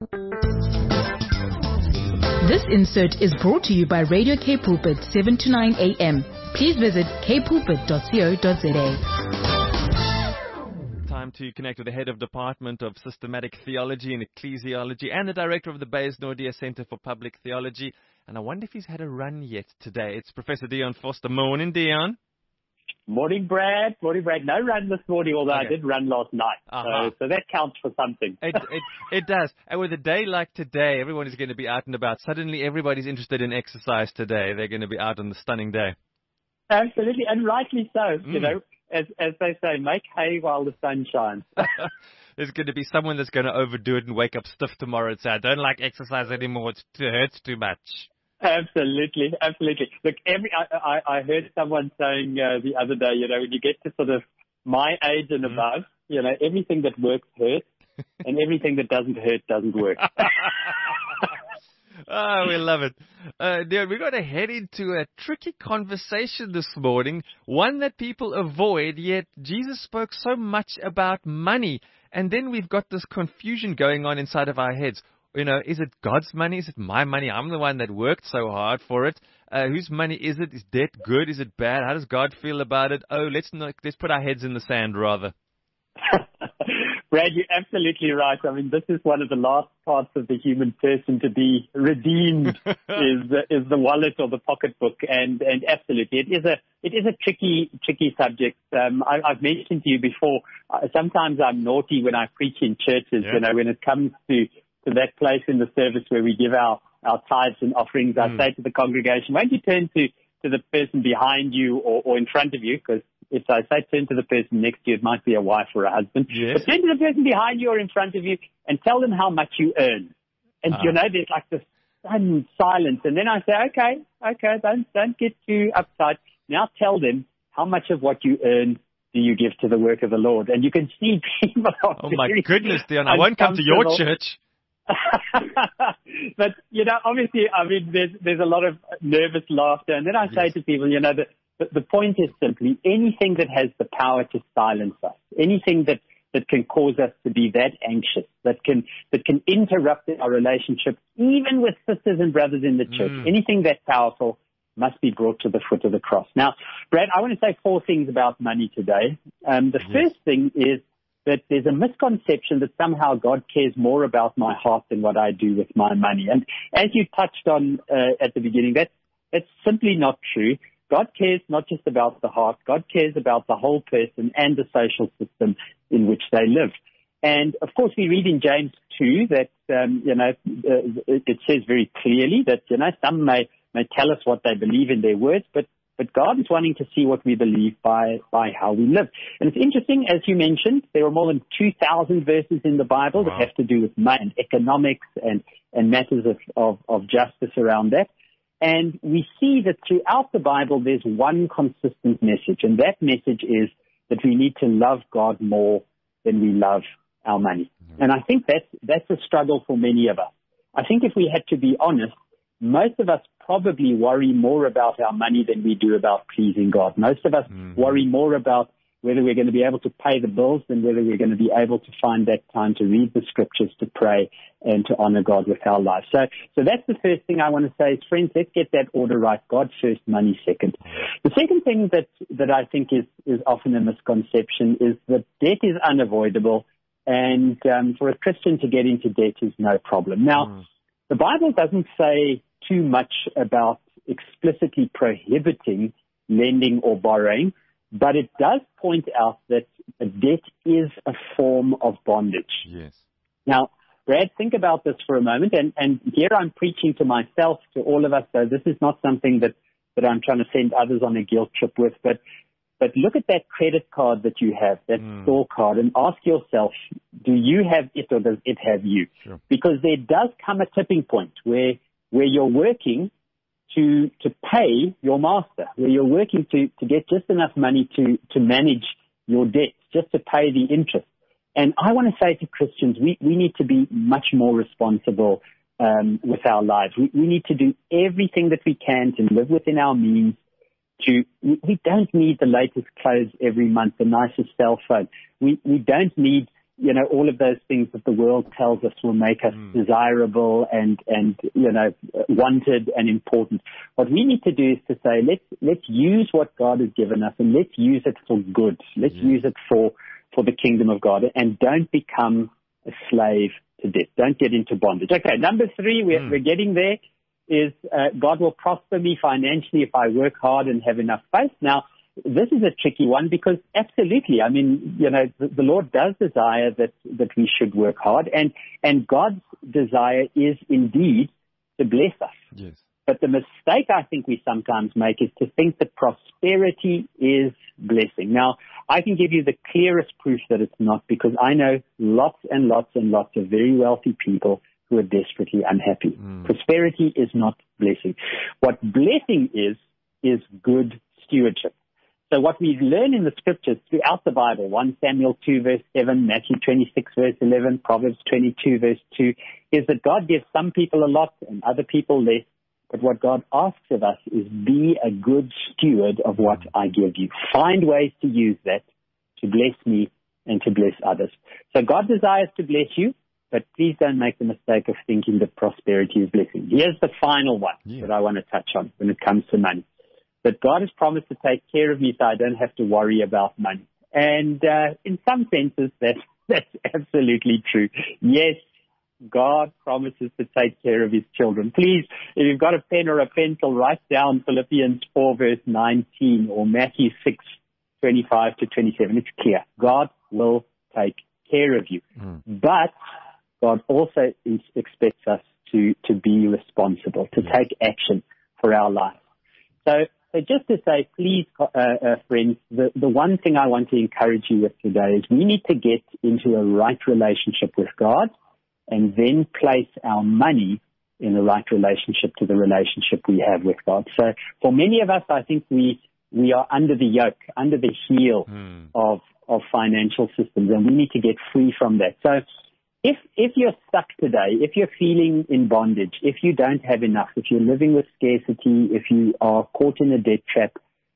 This insert is brought to you by Radio K Pulpit, 7 to 9 a.m. Please visit kpulpit.co.za. Time to connect with the head of Department of Systematic Theology and Ecclesiology and the director of the Bayes Nordia Center for Public Theology. And I wonder if he's had a run yet today. It's Professor Dion Foster. Morning, Dion. Morning, Brad. Morning, Brad. No run this morning, although I did run last night. So that counts for something. It does. And with a day like today, everyone is going to be out and about. Suddenly, everybody's interested in exercise today. They're going to be out on the stunning day. Absolutely, and rightly so. You know, as they say, make hay while the sun shines. There's going to be someone that's going to overdo it and wake up stiff tomorrow and say, I don't like exercise anymore. It hurts too much. Absolutely. Look, I heard someone saying the other day, you know, when you get to sort of my age and above, you know, everything that works hurts, and everything that doesn't hurt doesn't work. Oh, we love it. Dion, we've got to head into a tricky conversation this morning, one that people avoid, yet Jesus spoke so much about money. And then we've got this confusion going on inside of our heads. You know, is it God's money? Is it my money? I'm the one that worked so hard for it. Whose money is it? Is debt good? Is it bad? How does God feel about it? Oh, let's put our heads in the sand rather. Brad, you're absolutely right. I mean, this is one of the last parts of the human person to be redeemed is the wallet or the pocketbook, and absolutely, it is a tricky subject. I've mentioned to you before. Sometimes I'm naughty when I preach in churches. You know, when it comes to that place in the service where we give our tithes and offerings, I say to the congregation, why don't you turn to the person behind you or in front of you? Because if I say turn to the person next to you, it might be a wife or a husband. Yes. But turn to the person behind you or in front of you and tell them how much you earn. And you know, there's like this sudden silence. And then I say, okay, don't get too uptight. Now tell them how much of what you earn do you give to the work of the Lord. And you can see people are oh my goodness, Dion, I won't come to your church. But, you know, obviously, I mean, there's a lot of nervous laughter. And then I say to people, you know, the point is simply anything that has the power to silence us, anything that can cause us to be that anxious, that can interrupt our relationship, even with sisters and brothers in the church, anything that powerful must be brought to the foot of the cross. Now, Brad, I want to say 4 things about money today. The first thing is that there's a misconception that somehow God cares more about my heart than what I do with my money. And as you touched on at the beginning, that's simply not true. God cares not just about the heart. God cares about the whole person and the social system in which they live. And, of course, we read in James 2 that, it says very clearly that, you know, some may tell us what they believe in their words, but God is wanting to see what we believe by how we live. And it's interesting, as you mentioned, there are more than 2,000 verses in the Bible that have to do with money and economics and matters of justice around that. And we see that throughout the Bible, there's one consistent message, and that message is that we need to love God more than we love our money. And I think that's a struggle for many of us. I think if we had to be honest, most of us probably worry more about our money than we do about pleasing God. Most of us worry more about whether we're going to be able to pay the bills than whether we're going to be able to find that time to read the scriptures, to pray, and to honor God with our lives. So that's the first thing I want to say is, friends, let's get that order right. God first, money second. The second thing that I think is often a misconception is that debt is unavoidable, and for a Christian to get into debt is no problem. Now, the Bible doesn't say too much about explicitly prohibiting lending or borrowing, but it does point out that debt is a form of bondage. Yes. Now, Brad, think about this for a moment, and here I'm preaching to myself, to all of us, so this is not something that I'm trying to send others on a guilt trip with, but look at that credit card that you have, that store card, and ask yourself, do you have it or does it have you? Sure. Because there does come a tipping point where you're working to pay your master, where you're working to get just enough money to manage your debts, just to pay the interest. And I want to say to Christians, we need to be much more responsible with our lives. We need to do everything that we can to live within our means. We don't need the latest clothes every month, the nicest cell phone. We don't need all of those things that the world tells us will make us desirable and wanted and important. What we need to do is to say, let's use what God has given us, and let's use it for good. Let's use it for the kingdom of God, and don't become a slave to debt. Don't get into bondage. Okay, number 3, we're getting there, is God will prosper me financially if I work hard and have enough faith. Now, this is a tricky one because absolutely, I mean, the Lord does desire that we should work hard, and God's desire is indeed to bless us. Yes. But the mistake I think we sometimes make is to think that prosperity is blessing. Now, I can give you the clearest proof that it's not, because I know lots and lots and lots of very wealthy people who are desperately unhappy. Prosperity is not blessing. What blessing is good stewardship. So what we learn in the scriptures throughout the Bible, 1 Samuel 2 verse 7, Matthew 26 verse 11, Proverbs 22 verse 2, is that God gives some people a lot and other people less. But what God asks of us is be a good steward of what I give you. Find ways to use that to bless me and to bless others. So God desires to bless you, but please don't make the mistake of thinking that prosperity is blessing. Here's the final one that I want to touch on when it comes to money. That God has promised to take care of me so I don't have to worry about money. And in some senses, that's absolutely true. Yes, God promises to take care of his children. Please, if you've got a pen or a pencil, write down Philippians 4 verse 19 or Matthew 6, 25 to 27. It's clear. God will take care of you. But God also expects us to be responsible, to take action for our lives. So just to say, please, friends, the one thing I want to encourage you with today is we need to get into a right relationship with God and then place our money in the right relationship to the relationship we have with God. So for many of us, I think we are under the yoke, under the heel of financial systems, and we need to get free from that. So if you're stuck today, if you're feeling in bondage, if you don't have enough, if you're living with scarcity, if you are caught in a debt trap,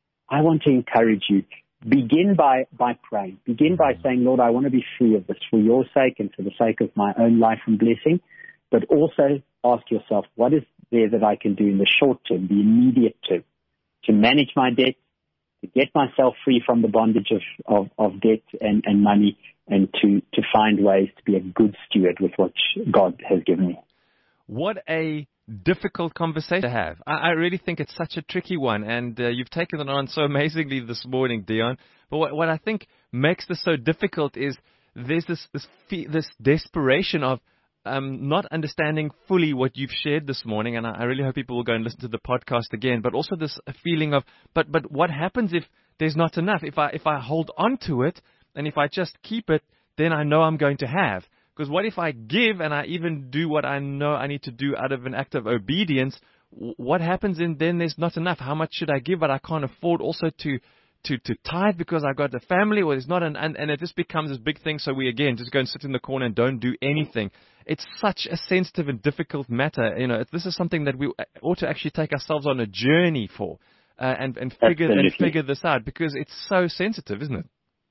I want to encourage you. Begin by praying. Begin by saying, Lord, I want to be free of this for your sake and for the sake of my own life and blessing. But also ask yourself, what is there that I can do in the short term, the immediate term, to manage my debt, to get myself free from the bondage of debt and money, and to find ways to be a good steward with what God has given me. What a difficult conversation to have. I really think it's such a tricky one, and you've taken it on so amazingly this morning, Dion. But what I think makes this so difficult is there's this desperation of not understanding fully what you've shared this morning, and I really hope people will go and listen to the podcast again, but also this feeling of, but what happens if there's not enough? If I hold on to it, and if I just keep it, then I know I'm going to have. Because what if I give and I even do what I know I need to do out of an act of obedience? What happens then there's not enough? How much should I give? But I can't afford also to tithe because I've got a family, or there's not and it just becomes this big thing. So we again just go and sit in the corner and don't do anything. It's such a sensitive and difficult matter. This is something that we ought to actually take ourselves on a journey for and figure this out, because it's so sensitive, isn't it?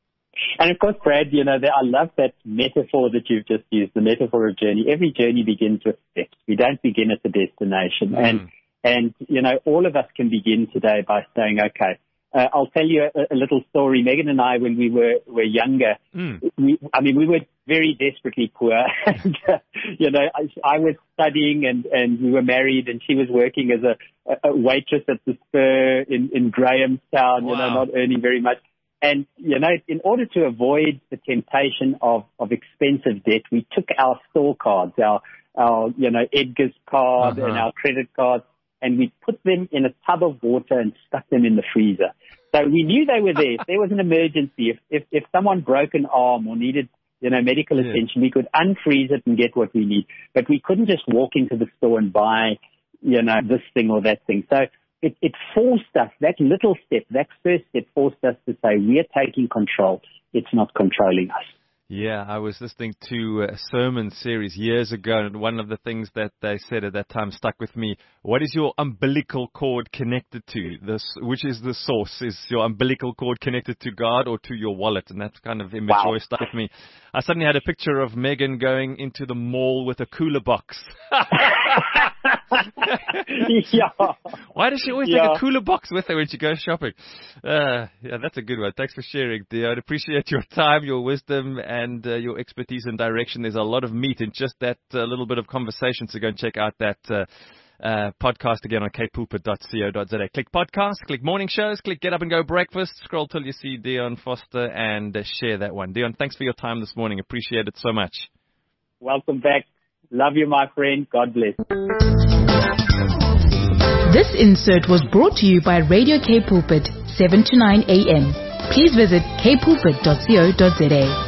And of course, Brad, I love that metaphor that you've just used, the metaphor of journey. Every journey begins with steps. We don't begin at the destination. And all of us can begin today by saying, okay, I'll tell you a little story. Megan and I, when we were younger, we were very desperately poor. And, I was studying and we were married, and she was working as a waitress at the Spur in Grahamstown, wow. Not earning very much. And, in order to avoid the temptation of expensive debt, we took our store cards, our Edgar's card and our credit cards, and we put them in a tub of water and stuck them in the freezer. So we knew they were there. If there was an emergency, if someone broke an arm or needed, medical attention, we could unfreeze it and get what we need. But we couldn't just walk into the store and buy, this thing or that thing. So it forced us, that little step, that first step forced us to say, we are taking control. It's not controlling us. Yeah, I was listening to a sermon series years ago, and one of the things that they said at that time stuck with me. What is your umbilical cord connected to? Which is the source? Is your umbilical cord connected to God or to your wallet? And that kind of image always stuck with me. I suddenly had a picture of Megan going into the mall with a cooler box. Yeah. Why does she always take a cooler box with her when she goes shopping? Yeah, that's a good one. Thanks for sharing, dear. I appreciate your time, your wisdom, and your expertise and direction. There's a lot of meat in just that little bit of conversation, so go and check out that podcast again on kpulpit.co.za. Click podcast, click morning shows, click get up and go breakfast, scroll till you see Dion Foster, and share that one. Dion, thanks for your time this morning. Appreciate it so much. Welcome back. Love you, my friend. God bless. This insert was brought to you by Radio K Pulpit, 7 to 9 a.m. Please visit kpulpit.co.za.